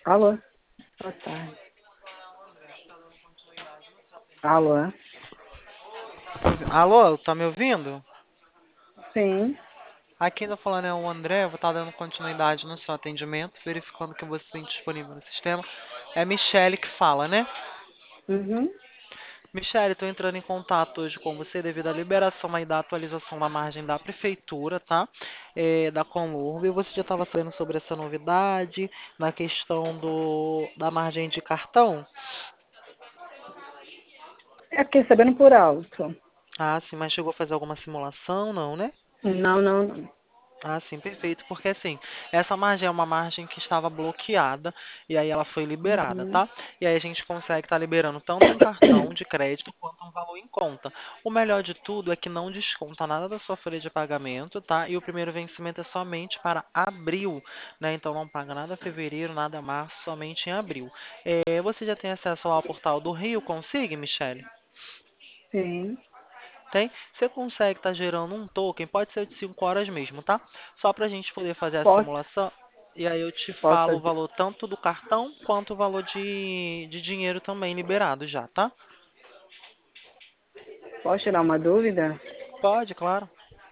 Alô? Boa tarde. Alô? Alô, tá me ouvindo? Sim. Aqui tá falando é o André, vou estar dando continuidade no seu atendimento, verificando que você tem disponível no sistema. É Michele que fala, né? Uhum. Michele, estou entrando em contato hoje com você devido à liberação aí da atualização da margem da prefeitura, tá? Da Conurb. Você já estava sabendo sobre essa novidade na questão da margem de cartão? É, fiquei sabendo por alto. Ah, sim, mas chegou a fazer alguma simulação? Não, né? Não, não, não. Ah, sim, perfeito. Porque assim, essa margem é uma margem que estava bloqueada e aí ela foi liberada, Uhum. tá? E aí a gente consegue estar liberando tanto um cartão de crédito quanto um valor em conta. O melhor de tudo é que não desconta nada da sua folha de pagamento, tá? E o primeiro vencimento é somente para abril, né? Então não paga nada fevereiro, nada março, somente em abril. Você já tem acesso ao portal do Rio Consigue, Michele? Sim. Tem? Você consegue estar gerando um token, pode ser de 5 horas mesmo, tá? Só para a gente poder fazer a Posso, simulação. E aí eu te posso falo o fazer. valor tanto do cartão quanto o valor de dinheiro também liberado já, tá? Posso tirar uma dúvida? Pode, claro.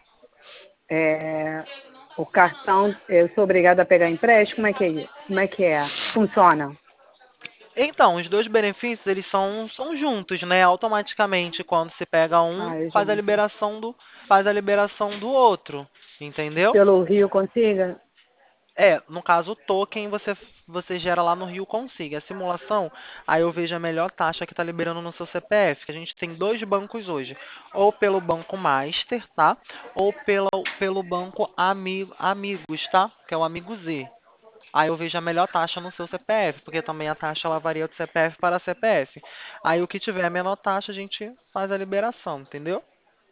É, o cartão, eu sou obrigada a pegar empréstimo? Como é que é isso? Como é que é? Funciona? Então, os dois benefícios, eles são juntos, né? Automaticamente, quando se pega um, Ah, eu já não sei. faz a liberação do outro, entendeu? Pelo Rio Consiga? No caso, o token você gera lá no Rio Consiga. A simulação, aí eu vejo a melhor taxa que está liberando no seu CPF. Que a gente tem dois bancos hoje. Ou pelo Banco Master, tá? Ou pelo Banco Amigos, tá? Que é o Amigo Z. Aí eu vejo a melhor taxa no seu CPF, porque também a taxa ela varia de CPF para CPF. Aí o que tiver a menor taxa, a gente faz a liberação, entendeu?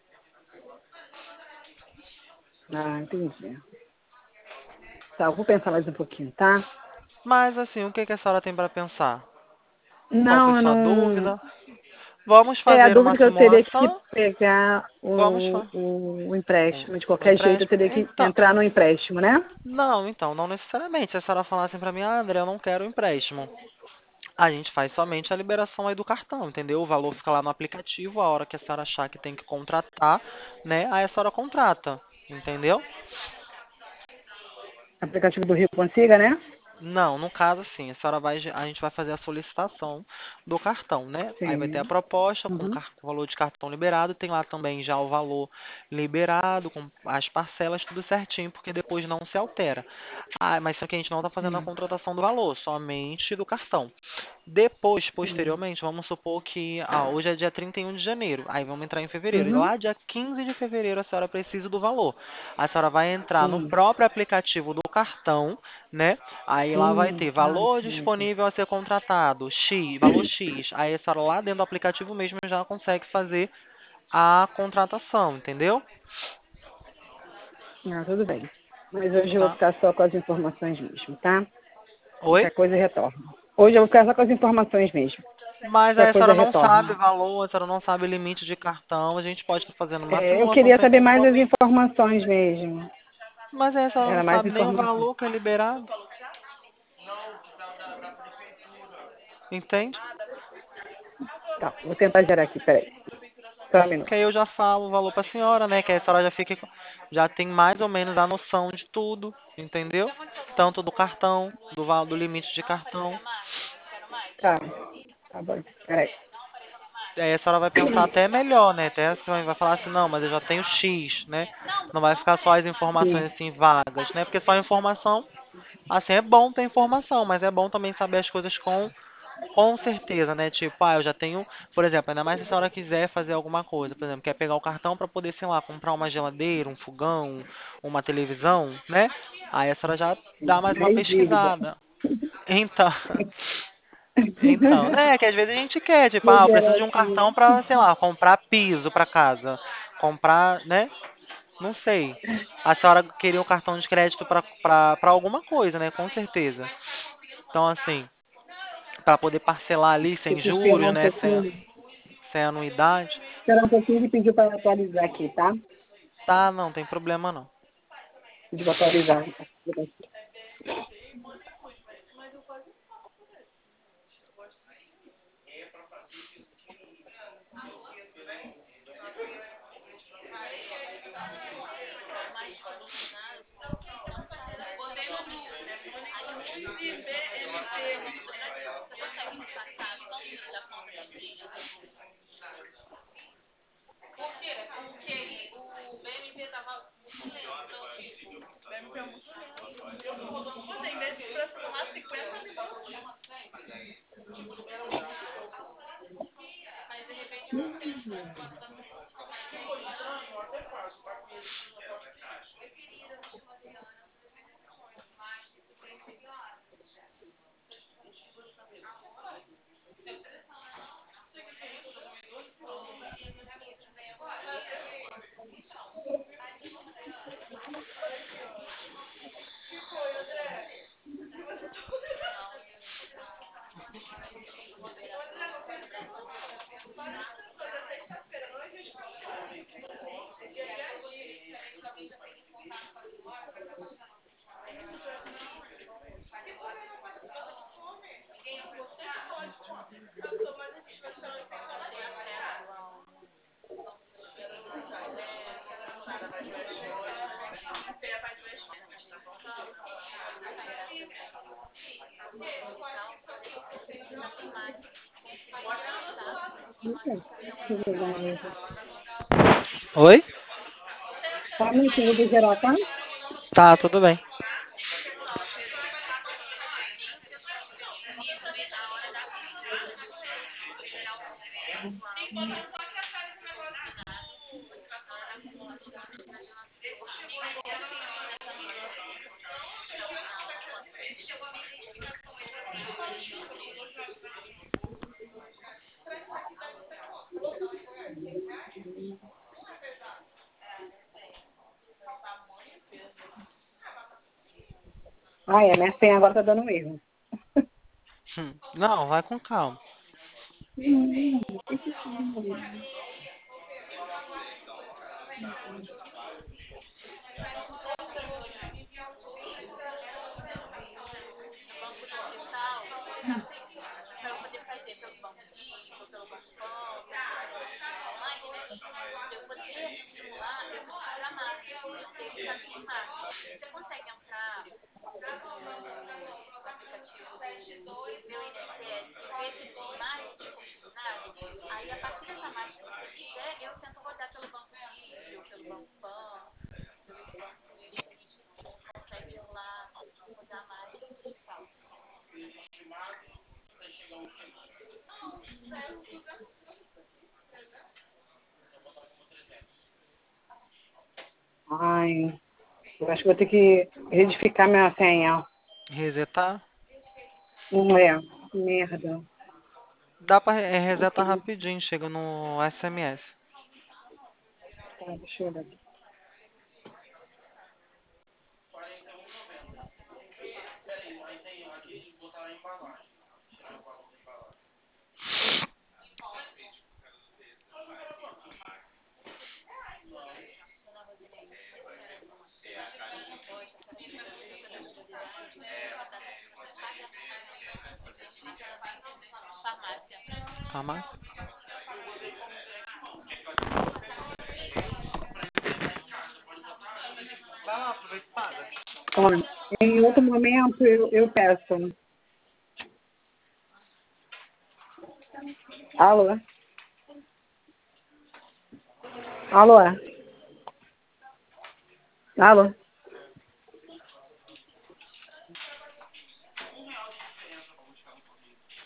Ah, entendi. Tá, eu vou pensar mais um pouquinho, tá? Mas assim, o que que a senhora tem para pensar? Qual foi Não, eu sua não. dúvida? Vamos É a fazer uma dúvida que eu teria que simulação? pegar Vamos o, fa- o, o um, empréstimo. De um qualquer jeito, eu empréstimo? teria que Então, entrar no empréstimo, né? não necessariamente. Se a senhora falasse para mim, ah, André, eu não quero o empréstimo. A gente faz somente a liberação aí do cartão, entendeu? O valor fica lá no aplicativo, a hora que a senhora achar que tem que contratar, né? Aí a senhora contrata, entendeu? Aplicativo do Rio Consiga, né? Não, no caso, sim, a gente vai fazer a solicitação do cartão, né? Aí vai ter a Sim. proposta com Uhum. o valor de cartão liberado, tem lá também já o valor liberado, com as parcelas, tudo certinho, porque depois não se altera. Ah, mas só que a gente não está fazendo a Sim. contratação do valor, somente do cartão. Depois, Sim. posteriormente, vamos supor que hoje é dia 31 de janeiro, aí vamos entrar em fevereiro. E Uhum. lá, dia 15 de fevereiro, a senhora precisa do valor. A senhora vai entrar no Sim. próprio aplicativo do cartão, né? Aí lá vai ter Ah, valor sim. disponível a ser contratado, X, valor X. Aí a senhora lá dentro do aplicativo mesmo já consegue fazer a contratação, entendeu? Ah, tudo bem. Mas hoje eu vou Tá? ficar só com as informações mesmo, tá? Oi? Qualquer coisa retorna. Hoje eu vou ficar só com as informações mesmo. Mas aí Qualquer a coisa senhora não sabe retorna. valor, a senhora não sabe limite de cartão, a gente pode estar fazendo uma É, eu simulação queria sem saber mais as compromisso. informações mesmo. Mas aí a senhora não Era mais sabe nem o informação. valor que é liberado, entende? Tá, vou tentar gerar aqui, peraí. Só um Que aí minuto. eu já falo o valor para a senhora, né? Que aí a senhora já tem mais ou menos a noção de tudo, entendeu? Tanto do cartão, do limite de cartão. Tá, tá bom. Peraí. Aí a senhora vai pensar até melhor, né? Até a senhora vai falar assim, não, mas eu já tenho X, né? Não vai ficar só as Sim. informações assim vagas, né? Porque só informação, assim, é bom ter informação, mas é bom também saber as coisas com certeza, né? Tipo, eu já tenho, por exemplo, ainda mais se a senhora quiser fazer alguma coisa, por exemplo, quer pegar o cartão para poder, sei lá, comprar uma geladeira, um fogão, uma televisão, né? Aí a senhora já dá mais uma Mais dívida. pesquisada. Então, então, né? Que às vezes a gente quer, tipo, Vou eu preciso gerar de um aqui. cartão para, sei lá, comprar piso para casa, comprar, né? Não sei. A senhora queria um cartão de crédito para alguma coisa, né? Com certeza. Então, assim, para poder parcelar ali sem Deixa eu juros, esperar um né? pouquinho. Sem anuidade. Esperar um pouquinho e pediu para atualizar aqui, tá? Tá, não tem problema não. Pediu para atualizar. Oi? Tá mentindo do geral, tá? Tá, tudo bem. Ai, a minha senha agora tá dando um erro. Não, vai com calma. Ai, eu acho que vou ter que retificar minha senha. Resetar? Não é. Merda. Dá pra resetar rapidinho, chega no SMS. Tá, deixa eu olhar aqui. Farmácia? Vai lá, aproveita e paga. Ó, em outro momento eu peço. Alô? Alô? Alô?